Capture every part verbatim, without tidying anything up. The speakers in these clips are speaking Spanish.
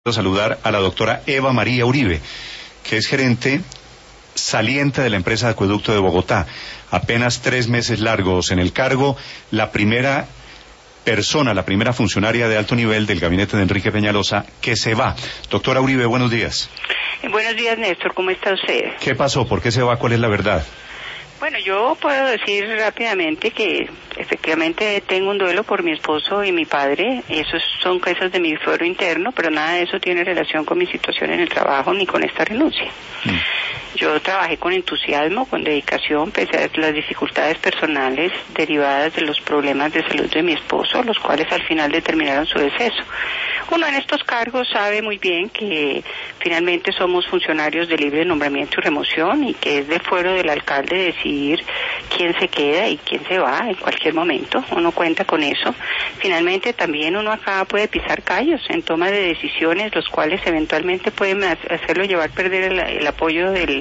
Saludar a la doctora Eva María Uribe, que es gerente saliente de la empresa de Acueducto de Bogotá. Apenas tres meses largos en el cargo, la primera persona, la primera funcionaria de alto nivel del gabinete de Enrique Peñalosa que se va. Doctora Uribe, buenos días. Buenos días, Néstor, ¿cómo está usted? ¿Qué pasó? ¿Por qué se va? ¿Cuál es la verdad? Bueno, yo puedo decir rápidamente que efectivamente tengo un duelo por mi esposo y mi padre. Esos son cosas de mi fuero interno, pero nada de eso tiene relación con mi situación en el trabajo ni con esta renuncia. Mm. Yo trabajé con entusiasmo, con dedicación, pese a las dificultades personales derivadas de los problemas de salud de mi esposo, los cuales al final determinaron su deceso. Uno en estos cargos sabe muy bien que finalmente somos funcionarios de libre nombramiento y remoción y que es de fuero del alcalde decidir quién se queda y quién se va en cualquier momento. Uno cuenta con eso. Finalmente también uno acá puede pisar callos en toma de decisiones, los cuales eventualmente pueden hacerlo llevar a perder el, el apoyo del,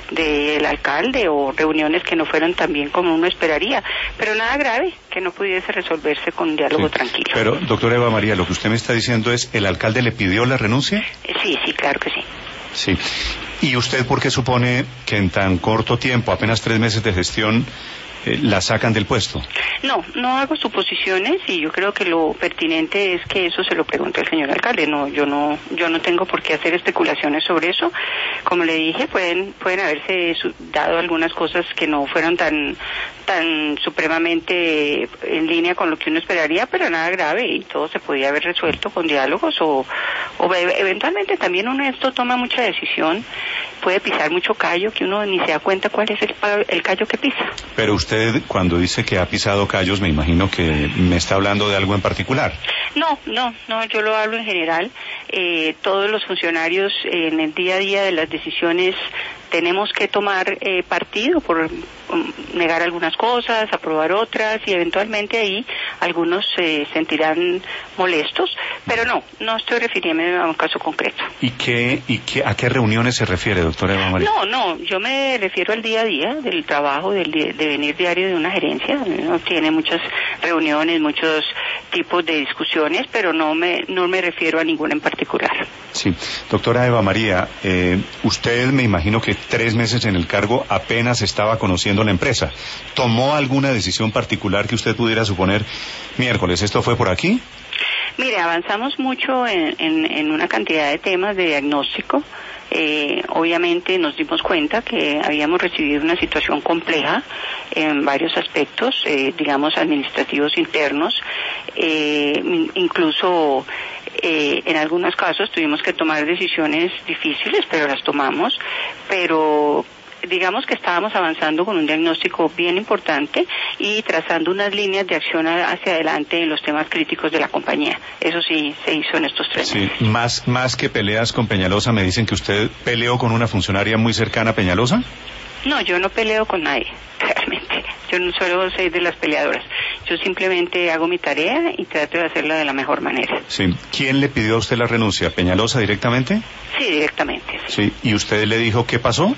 del alcalde o reuniones que no fueron tan bien como uno esperaría. Pero nada grave que no pudiese resolverse con un diálogo sí, tranquilo. Pero, doctora Eva María, lo que usted me está diciendo es, ¿el alcalde le pidió la renuncia? Sí, sí, claro que sí. Sí. ¿Y usted por qué supone que en tan corto tiempo, apenas tres meses de gestión, eh, la sacan del puesto? No, no hago suposiciones y yo creo que lo pertinente es que eso se lo pregunte el señor alcalde. No, yo no, yo no tengo por qué hacer especulaciones sobre eso. Como le dije, pueden, pueden haberse dado algunas cosas que no fueron tan, tan supremamente en línea con lo que uno esperaría, pero nada grave y todo se podía haber resuelto con diálogos o, o eventualmente también uno esto toma mucha decisión, puede pisar mucho callo que uno ni se da cuenta cuál es el, el callo que pisa. Pero usted cuando dice que ha pisado callos, me imagino que me está hablando de algo en particular. No, no, no, yo lo hablo en general. Eh, todos los funcionarios eh, en el día a día de las decisiones tenemos que tomar eh, partido por um, negar algunas cosas, aprobar otras y eventualmente ahí algunos se sentirán molestos, pero no, no estoy refiriéndome a un caso concreto. ¿Y qué, y qué, a qué reuniones se refiere, doctora Eva María? No, no, yo me refiero al día a día del trabajo, del de venir diario de una gerencia. No tiene muchas reuniones, muchos tipos de discusiones, pero no me, no me refiero a ninguna en particular. Sí, doctora Eva María, eh, usted me imagino que tres meses en el cargo apenas estaba conociendo la empresa. ¿Tomó alguna decisión particular que usted pudiera suponer, miércoles, esto fue por aquí? Mire, avanzamos mucho en, en, en una cantidad de temas de diagnóstico. Eh, obviamente nos dimos cuenta que habíamos recibido una situación compleja en varios aspectos, eh, digamos administrativos internos, eh, incluso eh, en algunos casos tuvimos que tomar decisiones difíciles, pero las tomamos, pero digamos que estábamos avanzando con un diagnóstico bien importante y trazando unas líneas de acción hacia adelante en los temas críticos de la compañía. Eso sí se hizo en estos tres meses. Sí, más, más que peleas con Peñalosa, me dicen que usted peleó con una funcionaria muy cercana a Peñalosa. No, yo no peleo con nadie, realmente. Yo no suelo ser de las peleadoras. Yo simplemente hago mi tarea y trato de hacerla de la mejor manera. Sí. ¿Quién le pidió a usted la renuncia? ¿Peñalosa directamente? Sí, directamente. Sí. sí. ¿Y usted le dijo qué pasó?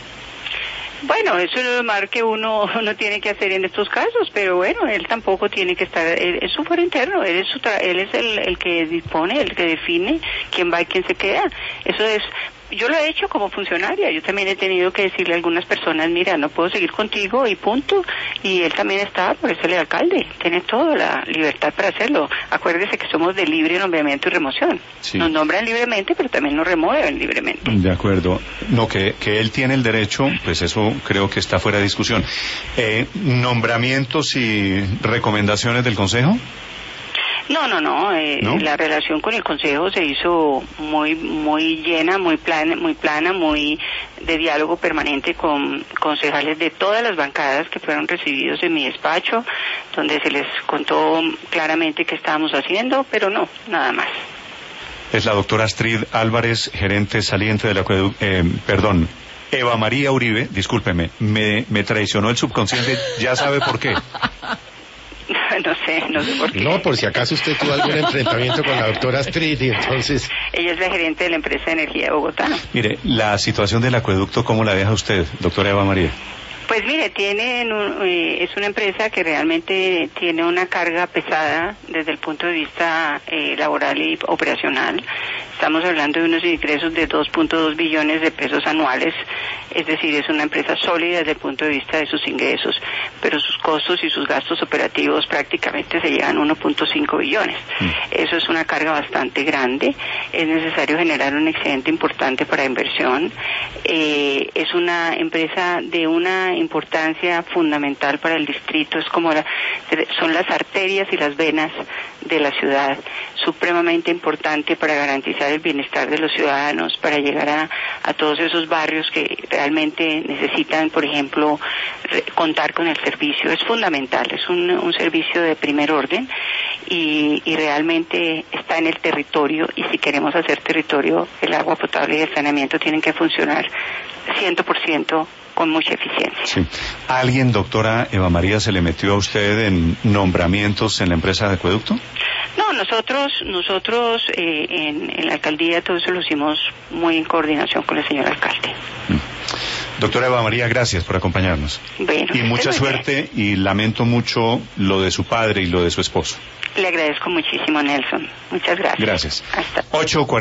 Bueno, eso es lo más que uno, uno tiene que hacer en estos casos, pero bueno, él tampoco tiene que estar, él, es su fuero interno, él es, su tra él es el, el que dispone, el que define quién va y quién se queda. Eso es, yo lo he hecho como funcionaria, yo también he tenido que decirle a algunas personas, mira, no puedo seguir contigo y punto, y él también está, por eso el alcalde, tiene toda la libertad para hacerlo. Acuérdese que somos de libre nombramiento y remoción, sí. Nos nombran libremente, pero también nos remueven libremente. De acuerdo, no, que, que él tiene el derecho, pues eso creo que está fuera de discusión. Eh, ¿Nombramientos y recomendaciones del Consejo? No, no, no, eh, ¿No? La relación con el Consejo se hizo muy muy llena, muy plana, muy plana, muy de diálogo permanente con concejales de todas las bancadas que fueron recibidos en mi despacho, donde se les contó claramente qué estábamos haciendo, pero no, nada más. Es la doctora Astrid Álvarez, gerente saliente de la eh, perdón, Eva María Uribe, discúlpeme, me, me traicionó el subconsciente, ya sabe por qué. No sé, no sé por qué. No, por si acaso usted tuvo algún enfrentamiento con la doctora Astrid y entonces... Ella es la gerente de la empresa de energía de Bogotá. Mire, la situación del acueducto, ¿cómo la deja usted, doctora Eva María? Pues mire, tienen un, eh, es una empresa que realmente tiene una carga pesada desde el punto de vista eh, laboral y operacional. Estamos hablando de unos ingresos de dos punto dos billones de pesos anuales, es decir, es una empresa sólida desde el punto de vista de sus ingresos, pero sus costos y sus gastos operativos prácticamente se llevan a uno punto cinco billones. Mm. Eso es una carga bastante grande, es necesario generar un excedente importante para inversión. Eh, es una empresa de una importancia fundamental para el distrito, es como la, son las arterias y las venas de la ciudad, supremamente importante para garantizar el bienestar de los ciudadanos, para llegar a, a todos esos barrios que realmente necesitan, por ejemplo, re, contar con el servicio. Es fundamental, es un, un servicio de primer orden y, y realmente está en el territorio, y si queremos hacer territorio, el agua potable y el saneamiento tienen que funcionar cien por ciento con mucha eficiencia. Sí. ¿Alguien, doctora Eva María, se le metió a usted en nombramientos en la empresa de acueducto? No, nosotros, nosotros eh, en, en la alcaldía todo eso lo hicimos muy en coordinación con el señor alcalde. Mm. Doctora Eva María, gracias por acompañarnos. Bueno, y mucha suerte, bien. Y lamento mucho lo de su padre y lo de su esposo. Le agradezco muchísimo, Nelson. Muchas gracias. Gracias. Hasta. ocho